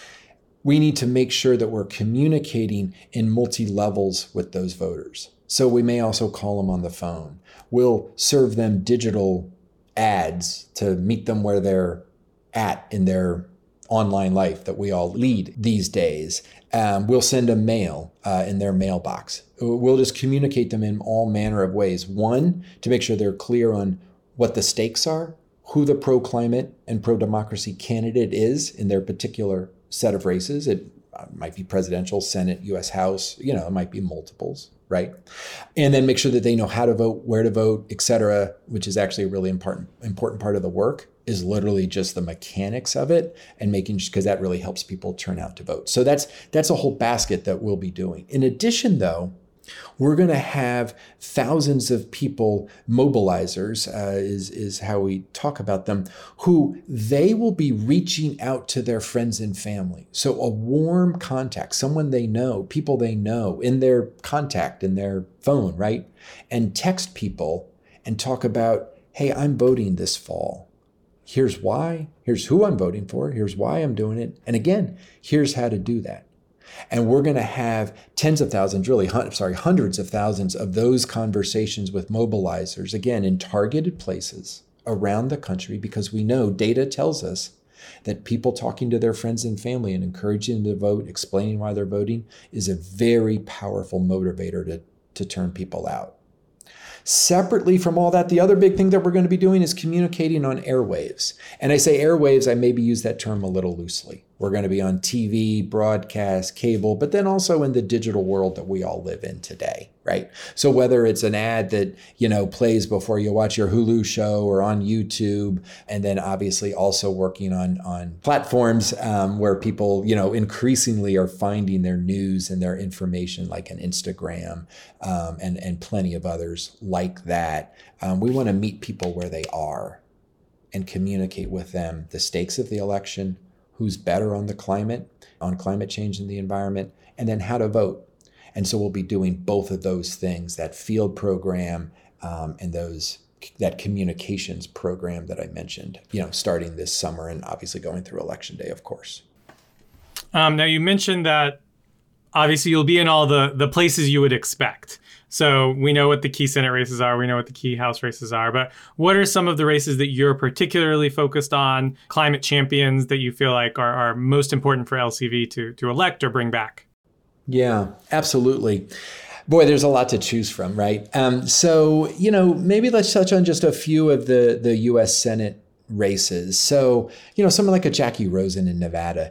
We need to make sure that we're communicating in multi-levels with those voters. So we may also call them on the phone. We'll serve them digital ads to meet them where they're at in their online life that we all lead these days. Um, we'll send a mail uh, in their mailbox. We'll just communicate them in all manner of ways. One, to make sure they're clear on what the stakes are, who the pro-climate and pro-democracy candidate is in their particular set of races. It might be presidential, Senate, U S House, you know, it might be multiples, right? And then make sure that they know how to vote, where to vote, et cetera, which is actually a really important, important part of the work, is literally just the mechanics of it and making, because that really helps people turn out to vote. So that's that's a whole basket that we'll be doing. In addition, though, we're going to have thousands of people, mobilizers uh, is, is how we talk about them, who they will be reaching out to their friends and family. So a warm contact, someone they know, people they know in their contact, in their phone, right? And text people and talk about, hey, I'm voting this fall. Here's why. Here's who I'm voting for. Here's why I'm doing it. And again, here's how to do that. And we're going to have tens of thousands, really, hun- sorry, hundreds of thousands of those conversations with mobilizers, again, in targeted places around the country, because we know data tells us that people talking to their friends and family and encouraging them to vote, explaining why they're voting, is a very powerful motivator to, to turn people out. Separately from all that, the other big thing that we're going to be doing is communicating on airwaves. And I say airwaves, I maybe use that term a little loosely. We're going to be on T V, broadcast, cable, but then also in the digital world that we all live in today, right? So whether it's an ad that, you know, plays before you watch your Hulu show or on YouTube, and then obviously also working on, on platforms um, where people, you know, increasingly are finding their news and their information, like an Instagram um, and, and plenty of others like that. Um, we want to meet people where they are and communicate with them the stakes of the election, who's better on the climate, on climate change and the environment, and then how to vote. And so we'll be doing both of those things, that field program um, and those that communications program that I mentioned, you know, starting this summer and obviously going through Election Day, of course. Um, now, you mentioned that obviously you'll be in all the, the places you would expect. So we know what the key Senate races are. We know what the key House races are. But what are some of the races that you're particularly focused on, climate champions that you feel like are, are most important for L C V to, to elect or bring back? Yeah, absolutely. Boy, there's a lot to choose from, right? Um, so, you know, maybe let's touch on just a few of the, the U S Senate races. So, you know, someone like a Jackie Rosen in Nevada,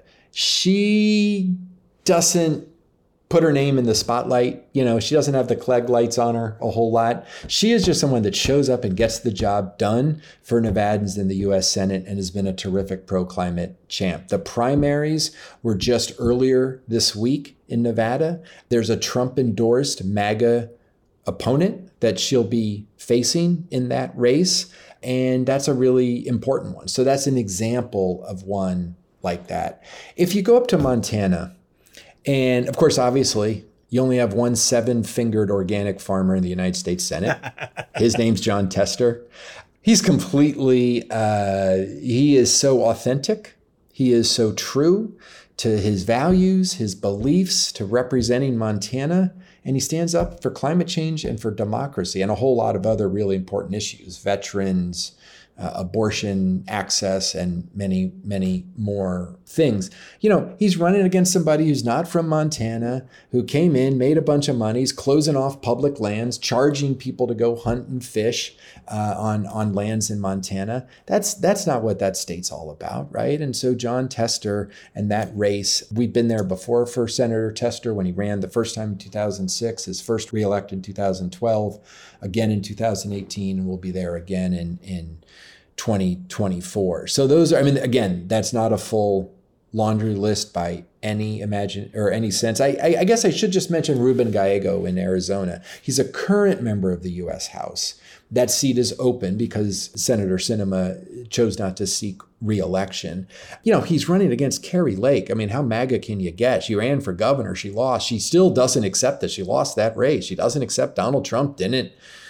she doesn't put her name in the spotlight. You know, she doesn't have the Clegg lights on her a whole lot. She is just someone that shows up and gets the job done for Nevadans in the U S Senate and has been a terrific pro-climate champ. The primaries were just earlier this week in Nevada. There's a Trump-endorsed MAGA opponent that she'll be facing in that race, and that's a really important one. So that's an example of one like that. If you go up to Montana, and of course, obviously, you only have one seven-fingered organic farmer in the United States Senate. His name's Jon Tester. He's completely, uh, he is so authentic. He is so true to his values, his beliefs, to representing Montana. And he stands up for climate change and for democracy and a whole lot of other really important issues, veterans, Uh, abortion access, and many, many more things. You know, he's running against somebody who's not from Montana, who came in, made a bunch of money, he's closing off public lands, charging people to go hunt and fish uh, on, on lands in Montana. That's that's not what that state's all about, right? And so Jon Tester and that race, we've been there before for Senator Tester when he ran the first time in two thousand six, his first reelect in two thousand twelve, again in two thousand eighteen, and we'll be there again in in twenty twenty-four. So those are, I mean, again, that's not a full laundry list by any imagine or any sense. I, I, I guess I should just mention Ruben Gallego in Arizona. He's a current member of the U S House. That seat is open because Senator Sinema chose not to seek re-election. You know, he's running against Kari Lake. I mean, how MAGA can you get? She ran for governor. She lost. She still doesn't accept that she lost that race. She doesn't accept Donald Trump didn't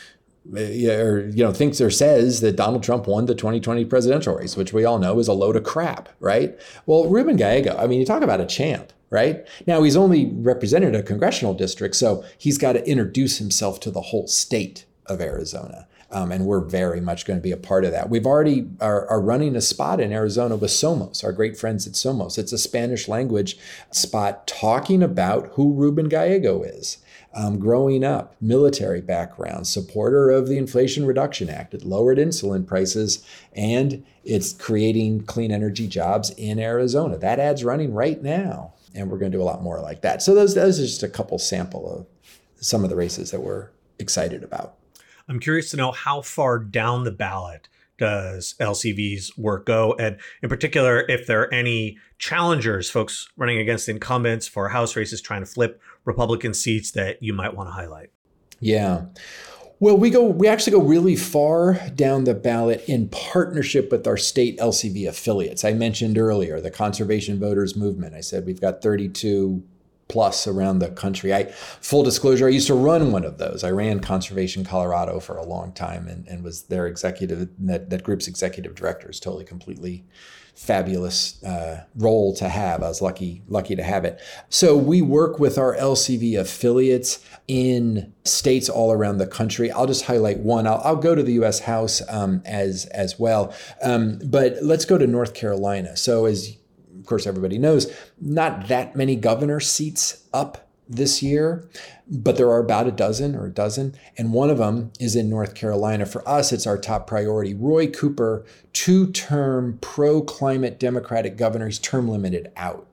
or, you know, thinks or says that Donald Trump won the twenty twenty presidential race, which we all know is a load of crap, right? Well, Ruben Gallego, I mean, you talk about a champ, right? Now, he's only represented a congressional district, so he's got to introduce himself to the whole state of Arizona. Um, and we're very much going to be a part of that. We've already are, are running a spot in Arizona with Somos, our great friends at Somos. It's a Spanish language spot talking about who Ruben Gallego is. um, growing up, military background, supporter of the Inflation Reduction Act. It lowered insulin prices, and it's creating clean energy jobs in Arizona. That ad's running right now, and we're going to do a lot more like that. So those, those are just a couple sample of some of the races that we're excited about. I'm curious to know how far down the ballot does L C V's work go? And in particular, if there are any challengers, folks running against incumbents for House races trying to flip Republican seats that you might want to highlight. Yeah. Well, we go. We actually go really far down the ballot in partnership with our state L C V affiliates. I mentioned earlier the Conservation Voters Movement. I said we've got thirty-two plus around the country. I, full disclosure, I used to run one of those. I ran Conservation Colorado for a long time and, and was their executive, that, that group's executive director. Is totally, completely fabulous uh, role to have. I was lucky, lucky to have it. So we work with our L C V affiliates in states all around the country. I'll just highlight one. I'll, I'll go to the U S House um, as, as well. Um, but let's go to North Carolina. So as of course, everybody knows, not that many governor seats up this year, but there are about a dozen or a dozen. And one of them is in North Carolina. For us, it's our top priority. Roy Cooper, two-term pro-climate Democratic governor, he's term limited out.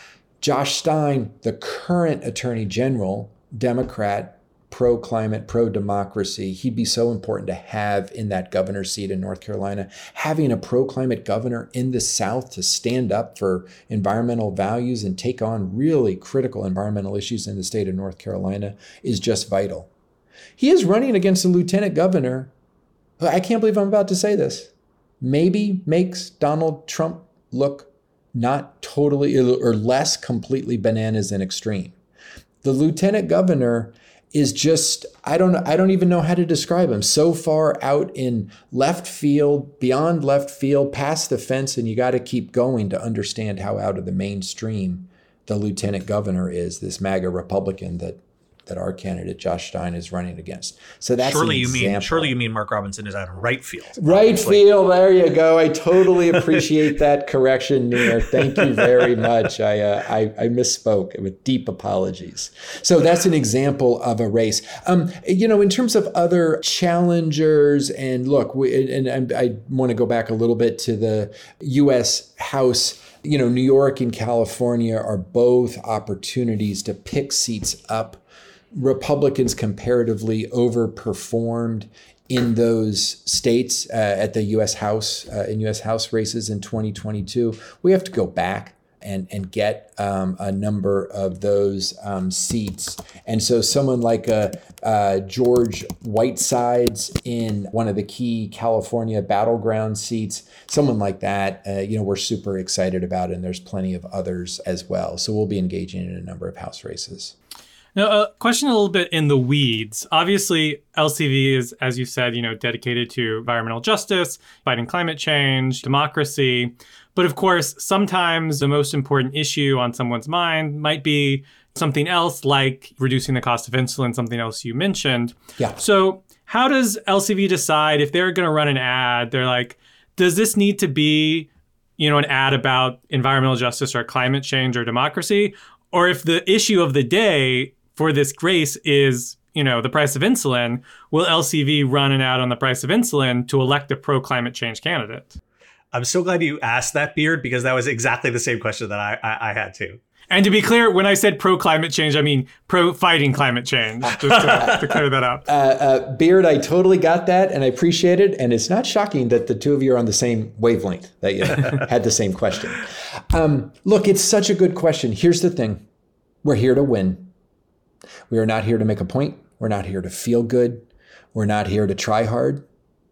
Josh Stein, the current attorney general, Democrat, pro-climate, pro-democracy. He'd be so important to have in that governor's seat in North Carolina. Having a pro-climate governor in the South to stand up for environmental values and take on really critical environmental issues in the state of North Carolina is just vital. He is running against a lieutenant governor who, I can't believe I'm about to say this, maybe makes Donald Trump look not totally or less completely bananas and extreme. The lieutenant governor is just, I don't I don't even know how to describe him. So far out in left field, beyond left field, past the fence, and you got to keep going to understand how out of the mainstream the lieutenant governor is, this MAGA Republican that that our candidate Josh Stein is running against. So that's surely an you example. mean surely you mean Mark Robinson is out in right field. Right obviously. field, there you go. I totally appreciate that correction, Nir. Thank you very much. I, uh, I I misspoke with deep apologies. So that's an example of a race. Um, you know, in terms of other challengers, and look, we, and, and I want to go back a little bit to the U S House. You know, New York and California are both opportunities to pick seats up. Republicans comparatively overperformed in those states uh, at the U S House, uh, in U S House races in twenty twenty-two. We have to go back and, and get um, a number of those um, seats. And so someone like a, uh, George Whitesides in one of the key California battleground seats, someone like that, uh, you know, we're super excited about, and there's plenty of others as well. So we'll be engaging in a number of House races. Now, a question a little bit in the weeds. Obviously, L C V is, as you said, you know, dedicated to environmental justice, fighting climate change, democracy. But of course, sometimes the most important issue on someone's mind might be something else, like reducing the cost of insulin, something else you mentioned. Yeah. So how does L C V decide if they're going to run an ad? They're like, does this need to be, you know, an ad about environmental justice or climate change or democracy? Or if the issue of the day for this race is, you know, the price of insulin, will L C V run an ad on the price of insulin to elect a pro-climate change candidate? I'm so glad you asked that, Beard, because that was exactly the same question that I, I, I had too. And to be clear, when I said pro-climate change, I mean pro-fighting climate change, just to, to clear that up. Uh, uh, Beard, I totally got that, and I appreciate it. And it's not shocking that the two of you are on the same wavelength, that you had the same question. Um, look, it's such a good question. Here's the thing. We're here to win. We are not here to make a point. We're not here to feel good. We're not here to try hard.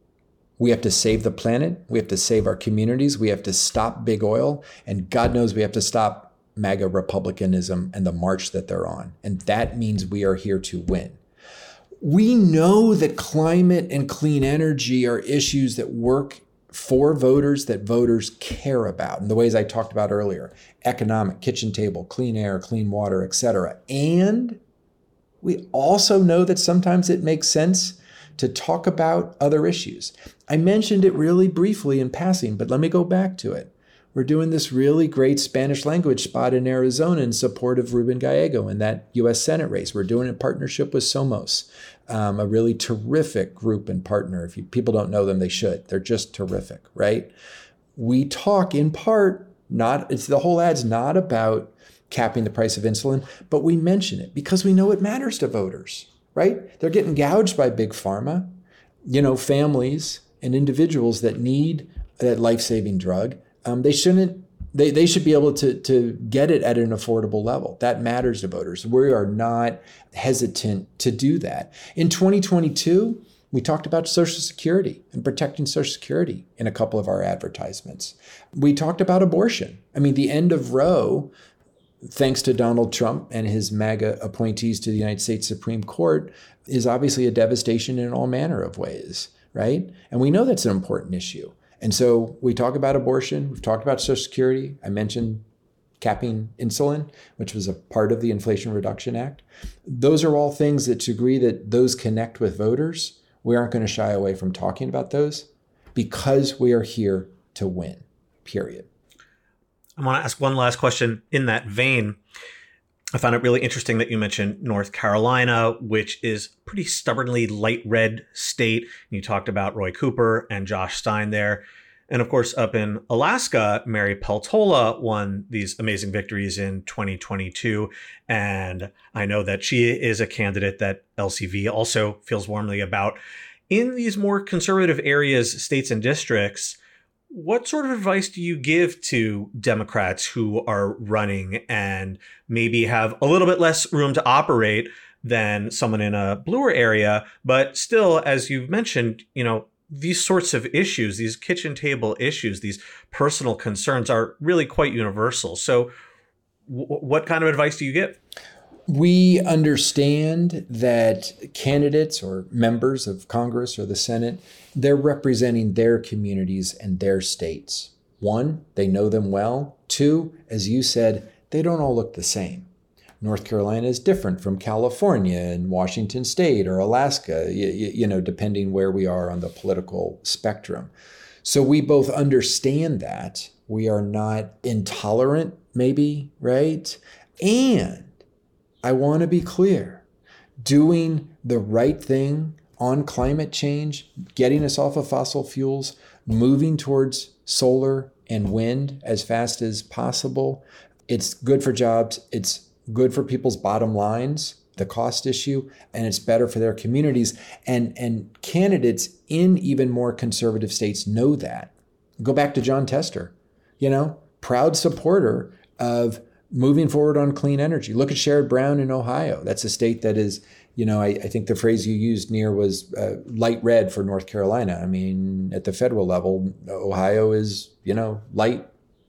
We have to save the planet. We have to save our communities. We have to stop big oil. And God knows we have to stop MAGA Republicanism and the march that they're on. And that means we are here to win. We know that climate and clean energy are issues that work for voters, that voters care about, in the ways I talked about earlier: economic, kitchen table, clean air, clean water, et cetera. And we also know that sometimes it makes sense to talk about other issues. I mentioned it really briefly in passing, but let me go back to it. We're doing this really great Spanish language spot in Arizona in support of Ruben Gallego in that U S Senate race. We're doing it in partnership with Somos, um, a really terrific group and partner. If you, people don't know them, they should. They're just terrific, right? We talk in part, not it's the whole ad's not about capping the price of insulin, but we mention it because we know it matters to voters, right? They're getting gouged by big pharma, you know, families and individuals that need that life-saving drug. Um, they shouldn't, they, they should be able to, to get it at an affordable level. That matters to voters. We are not hesitant to do that. In twenty twenty-two, we talked about Social Security and protecting Social Security in a couple of our advertisements. We talked about abortion. I mean, the end of Roe, thanks to Donald Trump and his MAGA appointees to the United States Supreme Court, is obviously a devastation in all manner of ways, right? And we know that's an important issue. And so we talk about abortion, we've talked about Social Security. I mentioned capping insulin, which was a part of the Inflation Reduction Act. Those are all things that, to agree that those connect with voters, we aren't going to shy away from talking about those because we are here to win, period. I want to ask one last question in that vein. I found it really interesting that you mentioned North Carolina, which is a pretty stubbornly light red state. You talked about Roy Cooper and Josh Stein there. And of course, up in Alaska, Mary Peltola won these amazing victories in twenty twenty-two. And I know that she is a candidate that L C V also feels warmly about. In these more conservative areas, states and districts, what sort of advice do you give to Democrats who are running and maybe have a little bit less room to operate than someone in a bluer area, but still, as you've mentioned, you know, these sorts of issues, these kitchen table issues, these personal concerns are really quite universal. So w- what kind of advice do you give? We understand that candidates or members of Congress or the Senate, they're representing their communities and their states. One, they know them well. Two, as you said, they don't all look the same. North Carolina is different from California and Washington State or Alaska, you, you know, depending where we are on the political spectrum. So we both understand that. We are not intolerant, maybe, right? And I want to be clear, doing the right thing on climate change, getting us off of fossil fuels, moving towards solar and wind as fast as possible. It's good for jobs. It's good for people's bottom lines, the cost issue, and it's better for their communities. And, and candidates in even more conservative states know that. Go back to Jon Tester, you know, proud supporter of moving forward on clean energy. Look at Sherrod Brown in Ohio. That's a state that is, you know, I, I think the phrase you used, Nir, was uh, light red for North Carolina. I mean, at the federal level, Ohio is, you know, light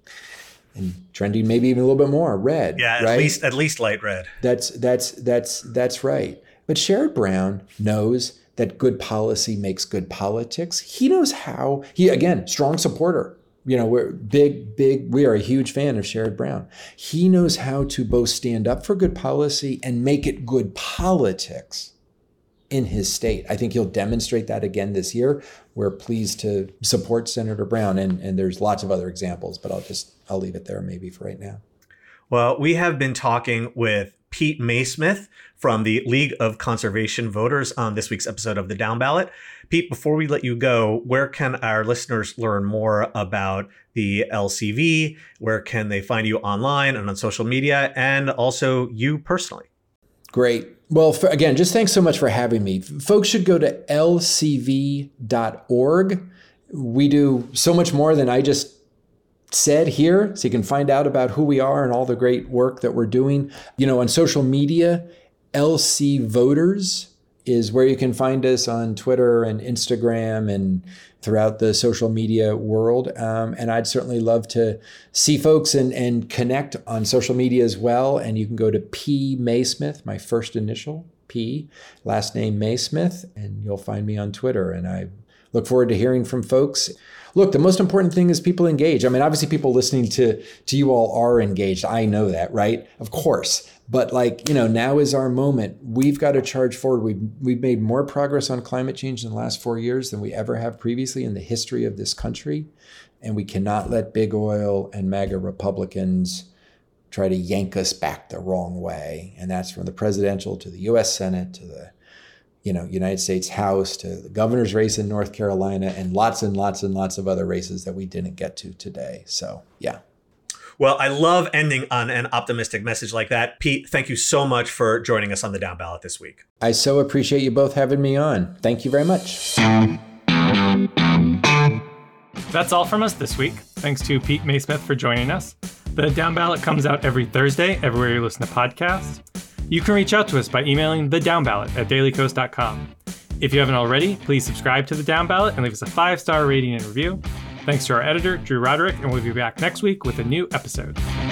and trending maybe even a little bit more red. Yeah, at right? least at least light red. That's that's that's that's right. But Sherrod Brown knows that good policy makes good politics. He knows how. He, again, strong supporter. You know, we're big, big, we are a huge fan of Sherrod Brown. He knows how to both stand up for good policy and make it good politics in his state. I think he'll demonstrate that again this year. We're pleased to support Senator Brown, and, and there's lots of other examples, but I'll just, I'll leave it there maybe for right now. Well, we have been talking with Pete Maesmith from the League of Conservation Voters on this week's episode of The Down Ballot. Pete, before we let you go, where can our listeners learn more about the L C V? Where can they find you online and on social media, and also you personally? Great. Well, for, again, just thanks so much for having me. Folks should go to L C V dot org. We do so much more than I just said here, so you can find out about who we are and all the great work that we're doing. You know, on social media, L C Voters is where you can find us on Twitter and Instagram and throughout the social media world. Um, and I'd certainly love to see folks and, and connect on social media as well. And you can go to P Maesmith, my first initial, P, last name Maesmith, and you'll find me on Twitter. And I look forward to hearing from folks. Look, the most important thing is people engage. I mean, obviously people listening to, to you all are engaged. I know that, right? Of course. But like, you know, now is our moment. We've got to charge forward. We've, we've made more progress on climate change in the last four years than we ever have previously in the history of this country. and we cannot let big oil and MAGA Republicans try to yank us back the wrong way. And that's from the presidential to the U S Senate to the you know, United States House to the governor's race in North Carolina and lots and lots and lots of other races that we didn't get to today. So, yeah. Well, I love ending on an optimistic message like that. Pete, thank you so much for joining us on the Down Ballot this week. I so appreciate you both having me on. Thank you very much. That's all from us this week. Thanks to Pete Maysmith for joining us. The Down Ballot comes out every Thursday, everywhere you listen to podcasts. You can reach out to us by emailing the Down Ballot at daily kos dot com. If you haven't already, please subscribe to the Down Ballot and leave us a five-star rating and review. Thanks to our editor, Drew Roderick, and we'll be back next week with a new episode.